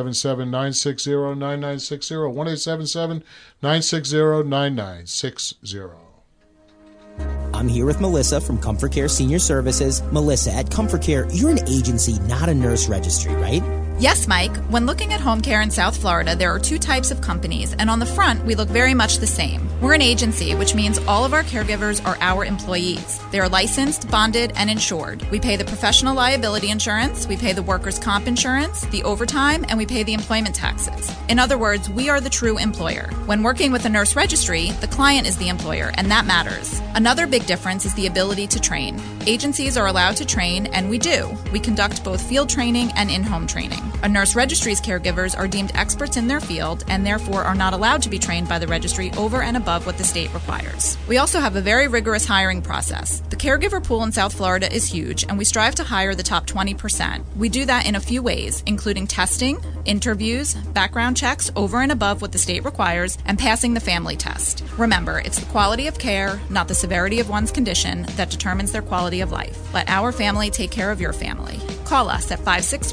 1-877-960-9960, 1-877-960-9960. I'm here with Melissa from Comfort Care Senior Services. Melissa, at Comfort Care, you're an agency, not a nurse registry, right? Yes, Mike. When looking at home care in South Florida, there are two types of companies, and on the front, we look very much the same. We're an agency, which means all of our caregivers are our employees. They are licensed, bonded, and insured. We pay the professional liability insurance, we pay the workers' comp insurance, the overtime, and we pay the employment taxes. In other words, we are the true employer. When working with a nurse registry, the client is the employer, and that matters. Another big difference is the ability to train. Agencies are allowed to train, and we do. We conduct both field training and in-home training. A nurse registry's caregivers are deemed experts in their field and therefore are not allowed to be trained by the registry over and above what the state requires. We also have a very rigorous hiring process. The caregiver pool in South Florida is huge, and we strive to hire the top 20%. We do that in a few ways, including testing, interviews, background checks over and above what the state requires, and passing the family test. Remember, it's the quality of care, not the severity of one's condition, that determines their quality of life. Let our family take care of your family. Call us at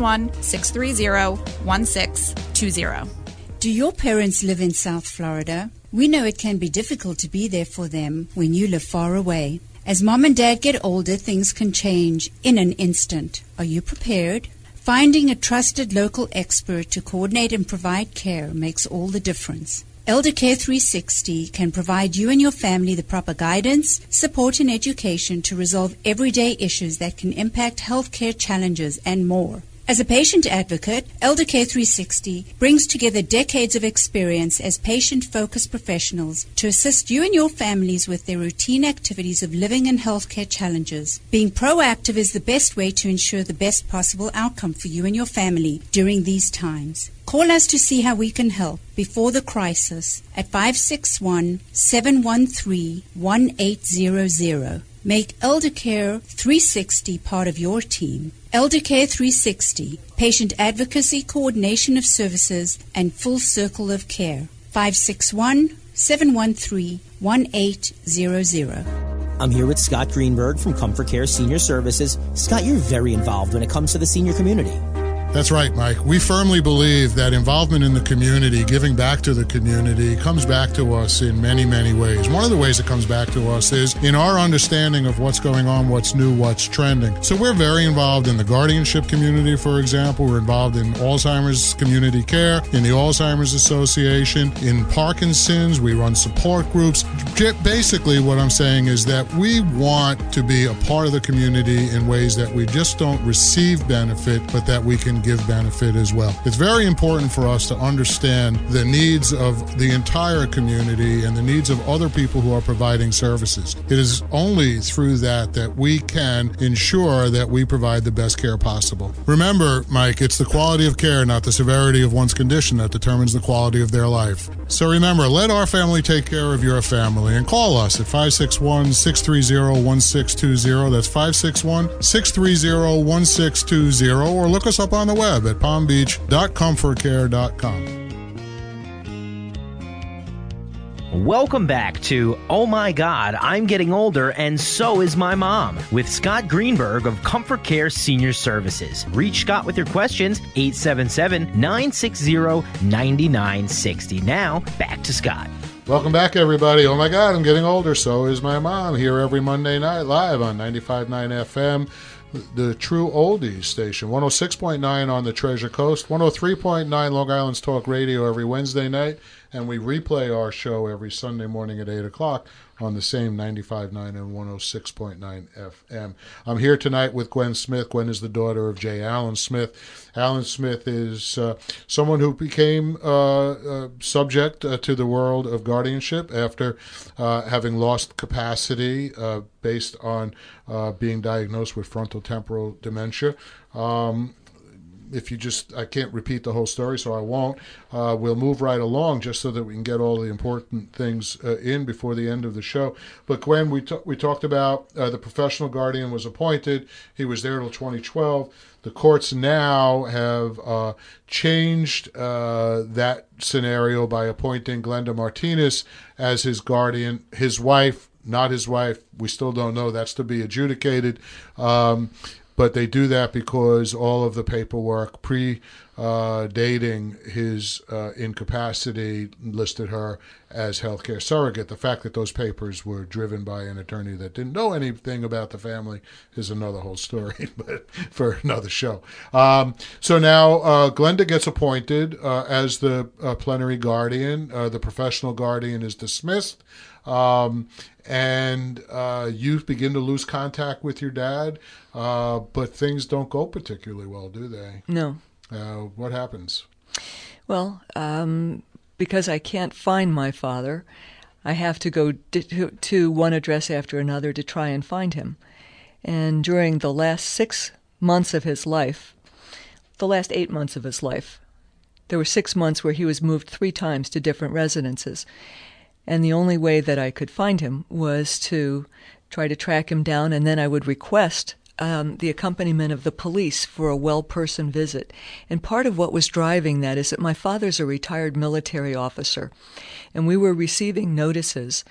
561-630-1620. Do your parents live in South Florida? We know it can be difficult to be there for them when you live far away. As mom and dad get older, things can change in an instant. Are you prepared? Finding a trusted local expert to coordinate and provide care makes all the difference. Elder Care 360 can provide you and your family the proper guidance, support, and education to resolve everyday issues that can impact healthcare challenges and more. As a patient advocate, Eldercare 360 brings together decades of experience as patient-focused professionals to assist you and your families with their routine activities of living and healthcare challenges. Being proactive is the best way to ensure the best possible outcome for you and your family during these times. Call us to see how we can help before the crisis at 561-713-1800. Make Eldercare 360 part of your team. Eldercare 360, Patient Advocacy Coordination of Services and Full Circle of Care. 561-713-1800. I'm here with Scott Greenberg from Comfort Care Senior Services. Scott, you're very involved when it comes to the senior community. That's right, Mike. We firmly believe that involvement in the community, giving back to the community, comes back to us in many, many ways. One of the ways it comes back to us is in our understanding of what's going on, what's new, what's trending. So we're very involved in the guardianship community, for example. We're involved in Alzheimer's community care, in the Alzheimer's Association, in Parkinson's. We run support groups. Basically, what I'm saying is that we want to be a part of the community in ways that we just don't receive benefit, but that we can give benefit as well. It's very important for us to understand the needs of the entire community and the needs of other people who are providing services. It is only through that that we can ensure that we provide the best care possible. Remember, Mike, it's the quality of care, not the severity of one's condition, that determines the quality of their life. So remember, let our family take care of your family and call us at 561-630-1620. That's 561-630-1620, or look us up on the web at palmbeach.comfortcare.com. Welcome back to Oh My God, I'm Getting Older and So Is My Mom with Scott Greenberg of Comfort Care Senior Services. Reach Scott with your questions, 877-960-9960. Now, back to Scott. Welcome back, everybody. Oh my God, I'm getting older. So is my mom. Here every Monday night, live on 95.9 FM. The True Oldies station, 106.9 on the Treasure Coast, 103.9 Long Island's Talk Radio every Wednesday night, and we replay our show every Sunday morning at 8 o'clock on the same 95.9 and 106.9 FM. I'm here tonight with Gwen Smith. Gwen is the daughter of J. Allen Smith. Allen Smith is someone who became subject to the world of guardianship after having lost capacity based on being diagnosed with frontotemporal dementia. I can't repeat the whole story, so I won't. We'll move right along just so that we can get all the important things in before the end of the show. But Gwen, we talked about the professional guardian was appointed. He was there till 2012. The courts now have changed that scenario by appointing Glenda Martinez as his guardian. His wife, not his wife, we still don't know. That's to be adjudicated. But they do that because all of the paperwork dating his incapacity listed her as healthcare surrogate. The fact that those papers were driven by an attorney that didn't know anything about the family is another whole story, but for another show. So now Glenda gets appointed as the plenary guardian. The professional guardian is dismissed. And you begin to lose contact with your dad, but things don't go particularly well, do they? No. What happens? Well, because I can't find my father, I have to go to one address after another to try and find him. And during the last 6 months of his life, the last 8 months of his life, there were 6 months where he was moved 3 times to different residences. And the only way that I could find him was to try to track him down, and then I would request the accompaniment of the police for a well-person visit. And part of what was driving that is that my father's a retired military officer, and we were receiving notices.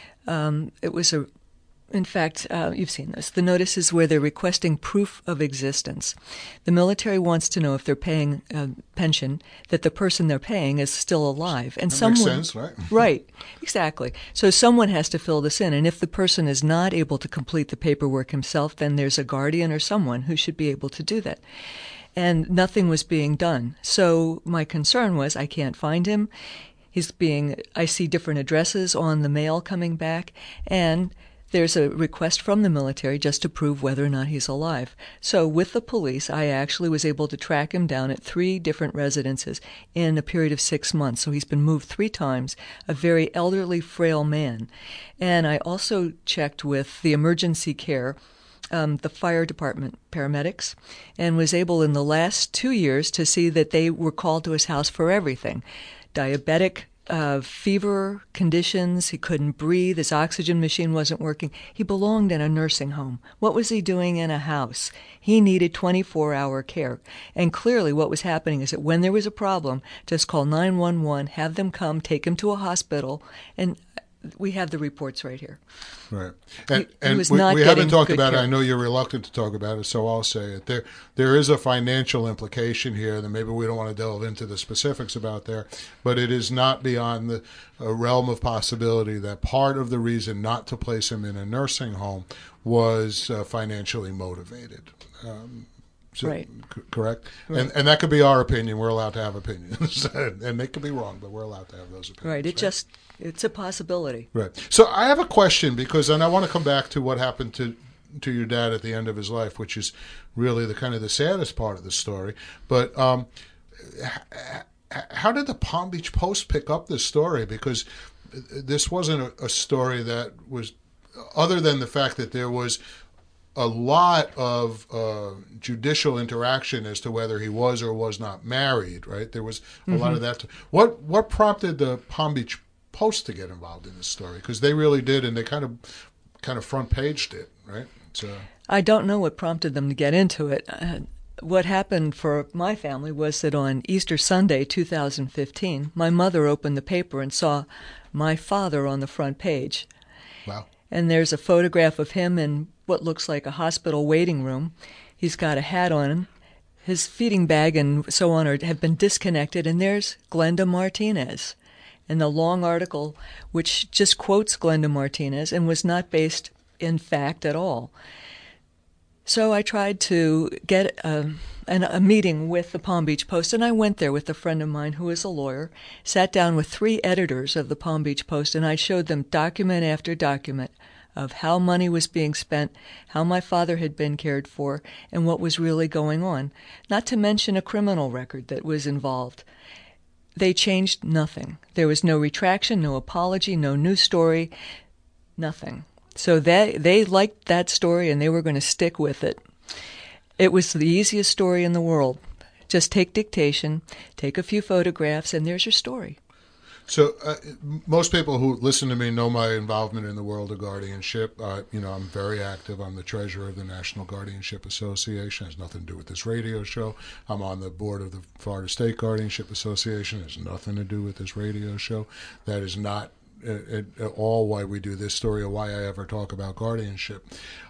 In fact, you've seen this. The notices where they're requesting proof of existence. The military wants to know if they're paying a pension, that the person they're paying is still alive. And that makes sense, right? Right, exactly. So someone has to fill this in. And if the person is not able to complete the paperwork himself, then there's a guardian or someone who should be able to do that. And nothing was being done. So my concern was I can't find him. I see different addresses on the mail coming back, and there's a request from the military just to prove whether or not he's alive. So with the police, I actually was able to track him down at 3 different residences in a period of 6 months. So he's been moved 3 times, a very elderly, frail man. And I also checked with the emergency care, the fire department paramedics, and was able in the last 2 years to see that they were called to his house for everything. Diabetic, fever conditions, he couldn't breathe, his oxygen machine wasn't working. He belonged in a nursing home. What was he doing in a house? He needed 24-hour care. And clearly what was happening is that when there was a problem, just call 911, have them come, take him to a hospital, and we have the reports right here. Right. And we haven't talked about it. I know you're reluctant to talk about it, so I'll say it. There is a financial implication here that maybe we don't want to delve into the specifics about there, but it is not beyond the realm of possibility that part of the reason not to place him in a nursing home was financially motivated. Right. Correct? Right. And that could be our opinion. We're allowed to have opinions. And they could be wrong, but we're allowed to have those opinions. Right. It's a possibility. Right. So I have a question and I want to come back to what happened to your dad at the end of his life, which is really the kind of the saddest part of the story. But how did the Palm Beach Post pick up this story? Because this wasn't a story that was, other than the fact that there was a lot of judicial interaction as to whether he was or was not married, right? There was a lot of that. What prompted the Palm Beach Post to get involved in this story? Because they really did, and they kind of front paged it, right? So I don't know what prompted them to get into it. What happened for my family was that on Easter Sunday, 2015, my mother opened the paper and saw my father on the front page. Wow. And there's a photograph of him in what looks like a hospital waiting room. He's got a hat on him. His feeding bag and so on have been disconnected, and there's Glenda Martinez. And the long article, which just quotes Glenda Martinez and was not based in fact at all. So I tried to get a meeting with the Palm Beach Post, and I went there with a friend of mine who is a lawyer, sat down with 3 editors of the Palm Beach Post, and I showed them document after document of how money was being spent, how my father had been cared for, and what was really going on, not to mention a criminal record that was involved. They changed nothing. There was no retraction, no apology, no new story, nothing. So they liked that story, and they were going to stick with it. It was the easiest story in the world. Just take dictation, take a few photographs, and there's your story. So most people who listen to me know my involvement in the world of guardianship. I'm very active. I'm the treasurer of the National Guardianship Association. It has nothing to do with this radio show. I'm on the board of the Florida State Guardianship Association. It has nothing to do with this radio show. That is not at all why we do this story or why I ever talk about guardianship.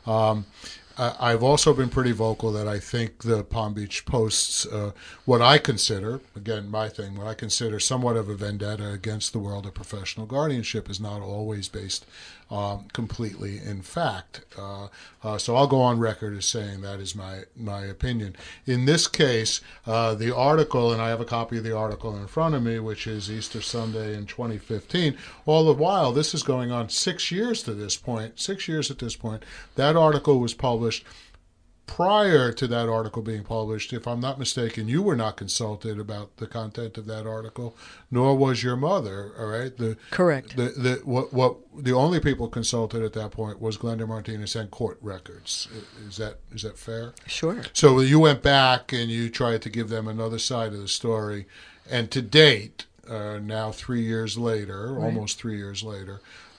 I've also been pretty vocal that I think the Palm Beach Post's, what I consider, again, my thing, what I consider somewhat of a vendetta against the world of professional guardianship is not always based completely in fact. So I'll go on record as saying that is my opinion. In this case, the article, and I have a copy of the article in front of me, which is Easter Sunday in 2015, all the while, this is going on 6 years at this point. That article was published. Prior to that article being published, if I'm not mistaken, you were not consulted about the content of that article, nor was your mother. All right, correct. The only people consulted at that point was Glenda Martinez and court records. Is that fair? Sure. So you went back and you tried to give them another side of the story, and to date, now 3 years later, right. Almost 3 years later,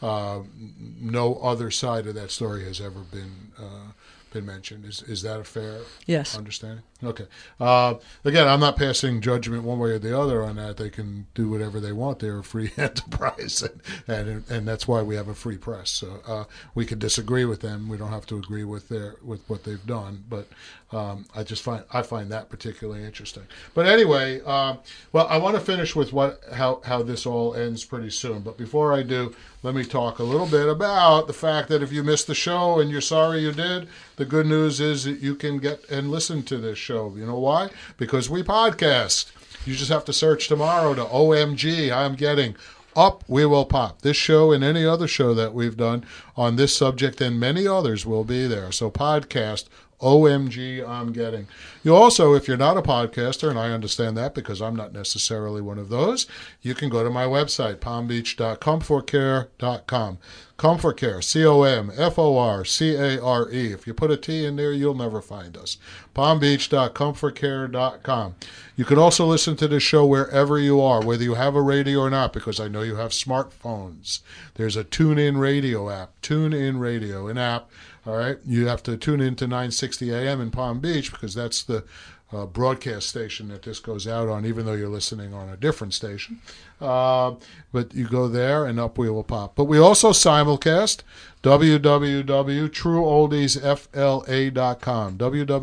no other side of that story has ever been mentioned. Is that a fair understanding? Okay. Again, I'm not passing judgment one way or the other on that. They can do whatever they want. They're a free enterprise, and that's why we have a free press. So we can disagree with them. We don't have to agree with what they've done. But I find that particularly interesting. But anyway, well, I want to finish with how this all ends pretty soon. But before I do, let me talk a little bit about the fact that if you missed the show and you're sorry you did, the good news is that you can get and listen to this show. You know why? Because we podcast. You just have to search tomorrow to OMG, I'm getting up we will pop. This show and any other show that we've done on this subject and many others will be there. So podcast, OMG, I'm getting. You also, if you're not a podcaster, and I understand that because I'm not necessarily one of those, you can go to my website, palmbeach.comfortcare.com. Comfort Care, COMFORCARE. If you put a T in there, you'll never find us. palmbeach.comfortcare.com. You can also listen to this show wherever you are, whether you have a radio or not, because I know you have smartphones. There's a TuneIn Radio app. TuneIn Radio, an app. All right, you have to tune in to 960 AM in Palm Beach because that's the broadcast station that this goes out on, even though you're listening on a different station. But you go there and up we will pop. But we also simulcast www.trueoldiesfla.com,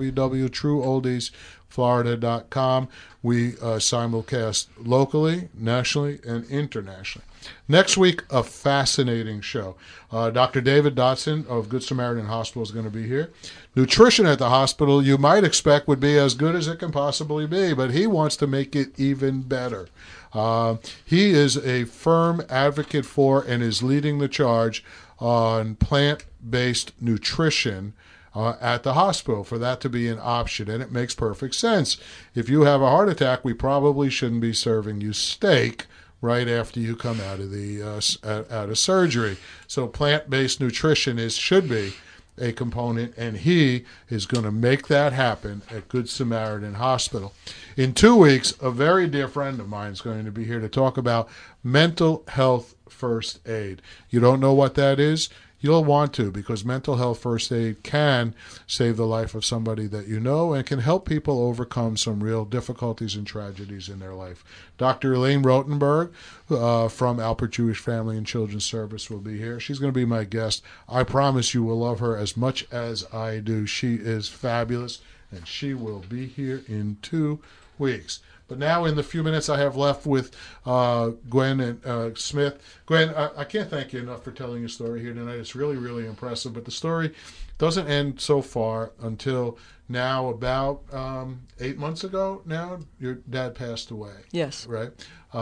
www.trueoldiesflorida.com. We simulcast locally, nationally, and internationally. Next week, a fascinating show. Dr. David Dotson of Good Samaritan Hospital is going to be here. Nutrition at the hospital, you might expect, would be as good as it can possibly be, but he wants to make it even better. He is a firm advocate for and is leading the charge on plant-based nutrition at the hospital, for that to be an option, and it makes perfect sense. If you have a heart attack, we probably shouldn't be serving you steak right after you come out of the out of surgery. So plant-based nutrition should be a component, and he is going to make that happen at Good Samaritan Hospital. In 2 weeks, a very dear friend of mine is going to be here to talk about mental health first aid. You don't know what that is? You'll want to, because mental health first aid can save the life of somebody that you know and can help people overcome some real difficulties and tragedies in their life. Dr. Elaine Rotenberg from Alpert Jewish Family and Children's Service will be here. She's going to be my guest. I promise you will love her as much as I do. She is fabulous, and she will be here in 2 weeks. But now, in the few minutes I have left with Gwen and Smith. Gwen, I can't thank you enough for telling your story here tonight. It's really, really impressive. But the story doesn't end so far until now. About 8 months ago now, your dad passed away. Yes. Right?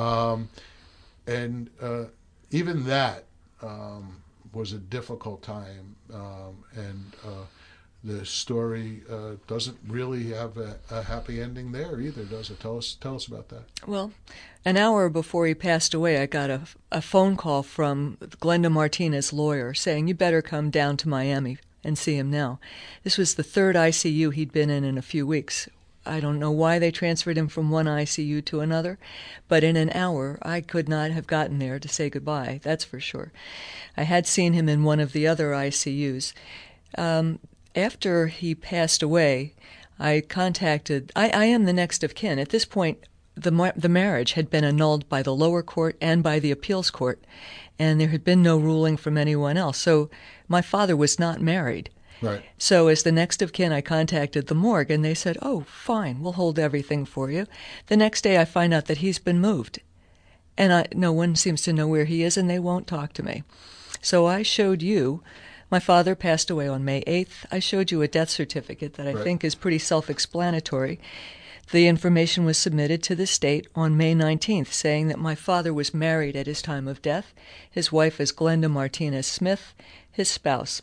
And even that was a difficult time. The story doesn't really have a happy ending there either, does it? Tell us about that. Well, an hour before he passed away, I got a phone call from Glenda Martinez' lawyer saying, you better come down to Miami and see him now. This was the third ICU he'd been in a few weeks. I don't know why they transferred him from one ICU to another, but in an hour I could not have gotten there to say goodbye, that's for sure. I had seen him in one of the other ICUs. After he passed away, I contacted, I am the next of kin. At this point, the marriage had been annulled by the lower court and by the appeals court, and there had been no ruling from anyone else. So my father was not married. Right. So as the next of kin, I contacted the morgue, and they said, oh, fine, we'll hold everything for you. The next day, I find out that he's been moved, and no one seems to know where he is, and they won't talk to me. So I showed you. My father passed away on May 8th. I showed you a death certificate that I think is pretty self-explanatory. The information was submitted to the state on May 19th, saying that my father was married at his time of death. His wife is Glenda Martinez Smith, his spouse.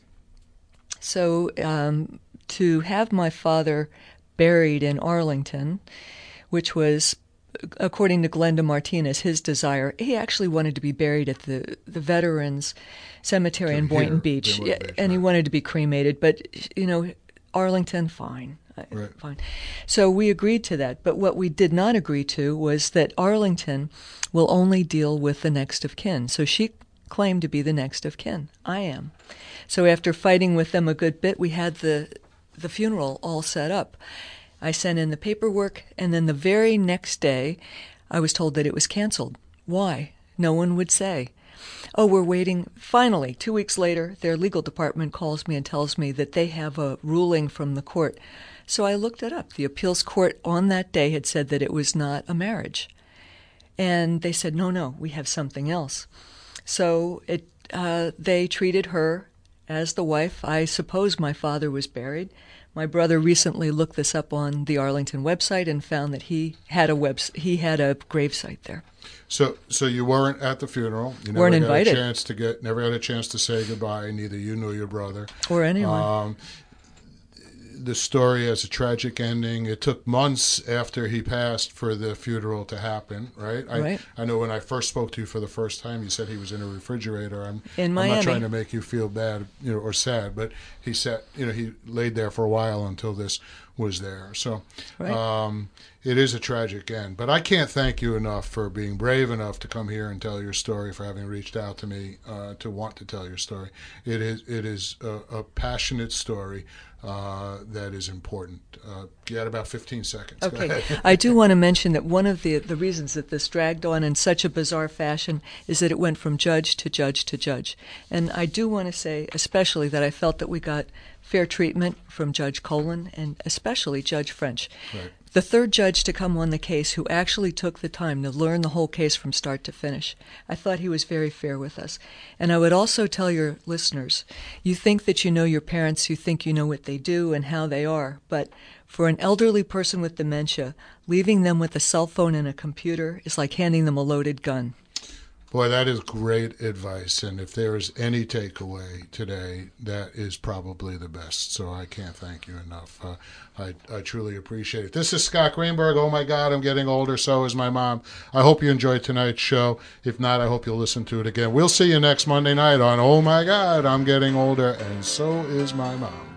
So to have my father buried in Arlington, which was, according to Glenda Martinez, his desire, he actually wanted to be buried at the Veterans Cemetery in Boynton Beach, and he wanted to be cremated, but, Arlington, fine. Right. Fine. So we agreed to that, but what we did not agree to was that Arlington will only deal with the next of kin. So she claimed to be the next of kin. I am. So after fighting with them a good bit, we had the funeral all set up. I sent in the paperwork, and then the very next day, I was told that it was canceled. Why? No one would say. Oh, we're waiting. Finally, 2 weeks later, their legal department calls me and tells me that they have a ruling from the court. So I looked it up. The appeals court on that day had said that it was not a marriage. And they said, no, we have something else. So they treated her as the wife. I suppose my father was buried. My brother recently looked this up on the Arlington website and found that he had a gravesite there. So you weren't at the funeral. You weren't invited. Never had a chance to say goodbye. Neither you nor your brother or anyone. The story has a tragic ending. It took months after he passed for the funeral to happen, right? Right. I know when I first spoke to you for the first time, you said he was in a refrigerator. In Miami. I'm not trying to make you feel bad, or sad, but he laid there for a while until this was there. So right. It is a tragic end. But I can't thank you enough for being brave enough to come here and tell your story, for having reached out to me to want to tell your story. It is a passionate story that is important. You had about 15 seconds. Okay. I do want to mention that one of the reasons that this dragged on in such a bizarre fashion is that it went from judge to judge to judge. And I do want to say especially that I felt that we got fair treatment from Judge Colin and especially Judge French. Right. The third judge to come on the case who actually took the time to learn the whole case from start to finish. I thought he was very fair with us. And I would also tell your listeners, you think that you know your parents, you think you know what they do and how they are, but for an elderly person with dementia, leaving them with a cell phone and a computer is like handing them a loaded gun. Boy, that is great advice, and if there is any takeaway today, that is probably the best, so I can't thank you enough. I truly appreciate it. This is Scott Greenberg. Oh, my God, I'm getting older, so is my mom. I hope you enjoyed tonight's show. If not, I hope you'll listen to it again. We'll see you next Monday night on Oh, My God, I'm getting older, and so is my mom.